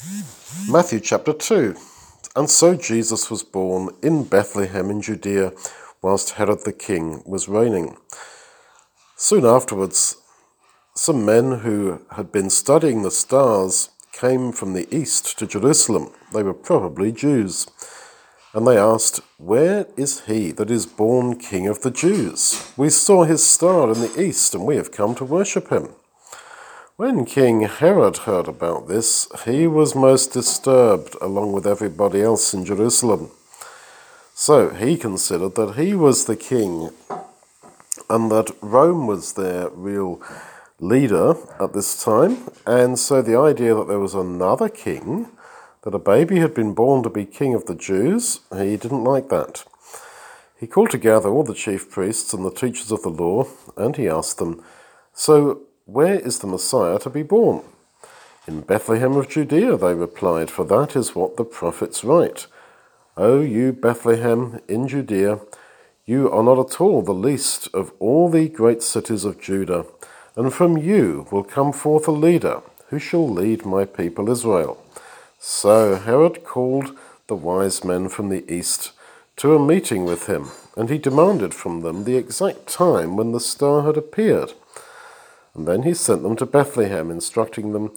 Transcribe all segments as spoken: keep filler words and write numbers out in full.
Matthew chapter two. And so Jesus was born in Bethlehem in Judea, whilst Herod the king was reigning. Soon afterwards, some men who had been studying the stars came from the east to Jerusalem. They were probably Jews. And they asked, "Where is he that is born King of the Jews? We saw his star in the east, and we have come to worship him." When King Herod heard about this, he was most disturbed, along with everybody else in Jerusalem. So he considered that he was the king, and that Rome was their real leader at this time. And so the idea that there was another king, that a baby had been born to be king of the Jews, he didn't like that. He called together all the chief priests and the teachers of the law, and he asked them, "So where is the Messiah to be born?" "In Bethlehem of Judea," they replied, "for that is what the prophets write. O you Bethlehem in Judea, you are not at all the least of all the great cities of Judah, and from you will come forth a leader who shall lead my people Israel." So Herod called the wise men from the east to a meeting with him, and he demanded from them the exact time when the star had appeared. And then he sent them to Bethlehem, instructing them,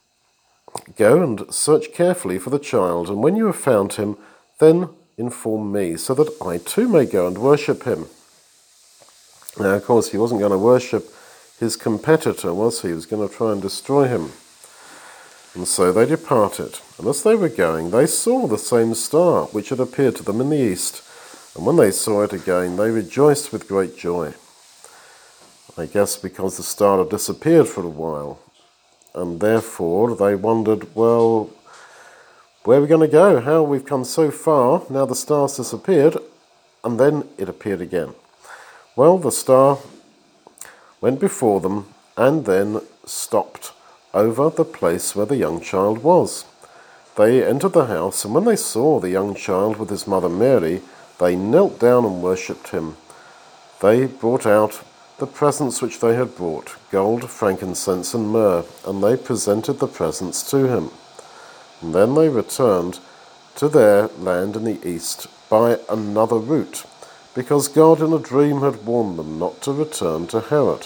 "Go and search carefully for the child, and when you have found him, then inform me, so that I too may go and worship him." Now, of course, he wasn't going to worship his competitor, was he? He was going to try and destroy him. And so they departed, and as they were going, they saw the same star which had appeared to them in the east, and when they saw it again, they rejoiced with great joy. I guess because the star had disappeared for a while, and therefore they wondered, well, where are we going to go? How we've come so far, now the star's disappeared, and then it appeared again. Well, the star went before them, and then stopped over the place where the young child was. They entered the house, and when they saw the young child with his mother Mary, they knelt down and worshipped him. They brought out the presents which they had brought, gold, frankincense, and myrrh, and they presented the presents to him. And then they returned to their land in the east by another route, because God in a dream had warned them not to return to Herod.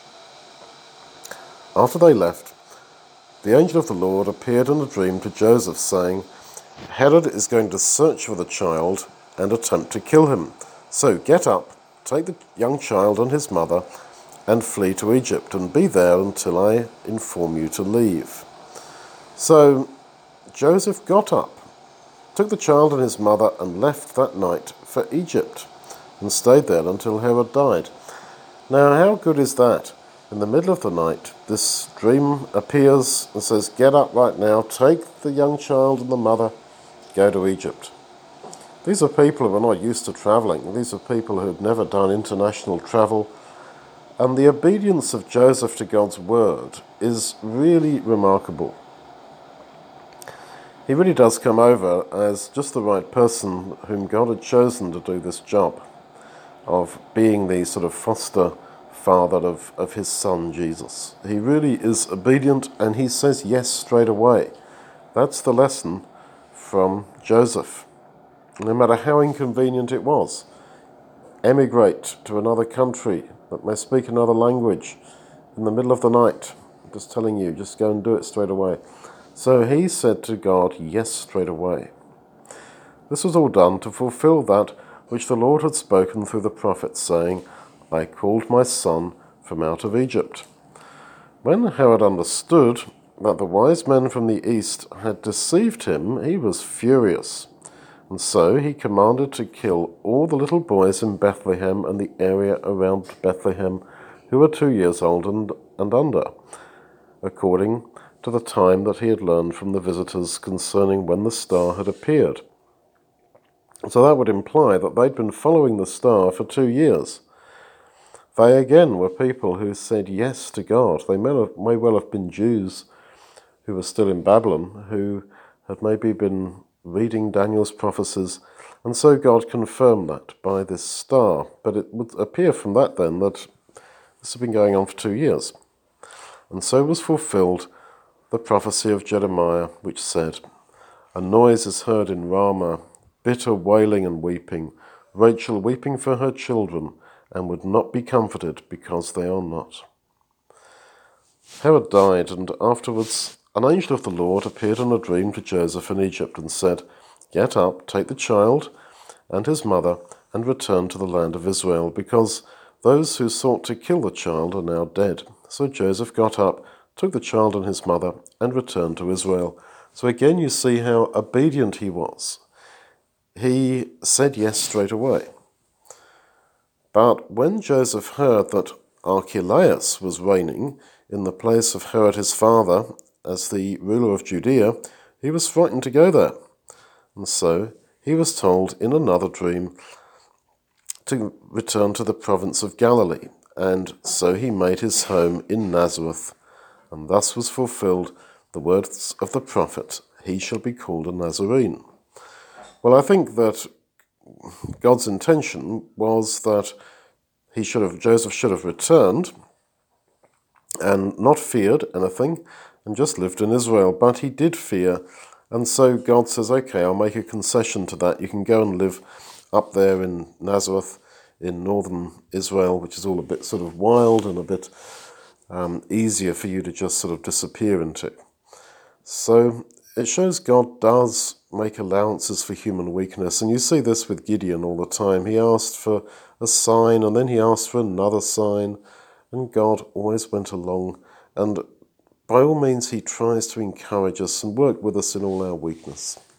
After they left, the angel of the Lord appeared in a dream to Joseph, saying, "Herod is going to search for the child and attempt to kill him. So get up, take the young child and his mother, and flee to Egypt, and be there until I inform you to leave." So Joseph got up, took the child and his mother, and left that night for Egypt, and stayed there until Herod died. Now, how good is that? In the middle of the night, this dream appears and says, "Get up right now, take the young child and the mother, go to Egypt." These are people who are not used to travelling. These are people who have never done international travel. And the obedience of Joseph to God's word is really remarkable. He really does come over as just the right person whom God had chosen to do this job of being the sort of foster father of, of his son, Jesus. He really is obedient, and he says yes straight away. That's the lesson from Joseph. No matter how inconvenient it was, emigrate to another country that may speak another language in the middle of the night. I'm just telling you, just go and do it straight away. So he said to God, yes, straight away. This was all done to fulfill that which the Lord had spoken through the prophet, saying, "I called my son from out of Egypt." When Herod understood that the wise men from the east had deceived him, he was furious. And so he commanded to kill all the little boys in Bethlehem and the area around Bethlehem who were two years old and, and under, according to the time that he had learned from the visitors concerning when the star had appeared. So that would imply that they'd been following the star for two years. They again were people who said yes to God. They may, have, may well have been Jews who were still in Babylon, who had maybe been reading Daniel's prophecies, and so God confirmed that by this star. But it would appear from that then that this had been going on for two years. And so was fulfilled the prophecy of Jeremiah, which said, "A noise is heard in Ramah, bitter wailing and weeping, Rachel weeping for her children, and would not be comforted because they are not." Herod died, and afterwards an angel of the Lord appeared in a dream to Joseph in Egypt and said, "Get up, take the child and his mother, and return to the land of Israel, because those who sought to kill the child are now dead." So Joseph got up, took the child and his mother, and returned to Israel. So again you see how obedient he was. He said yes straight away. But when Joseph heard that Archelaus was reigning in the place of Herod his father as the ruler of Judea, he was frightened to go there. And so he was told in another dream to return to the province of Galilee, and so he made his home in Nazareth. And thus was fulfilled the words of the prophet, "He shall be called a Nazarene." Well, I think that God's intention was that he should have, Joseph should have returned and not feared anything and just lived in Israel. But he did fear, and so God says, okay, I'll make a concession to that. You can go and live up there in Nazareth in northern Israel, which is all a bit sort of wild and a bit um, easier for you to just sort of disappear into. So it shows God does make allowances for human weakness, and you see this with Gideon all the time. He asked for a sign, and then he asked for another sign, and God always went along, and by all means he tries to encourage us and work with us in all our weakness.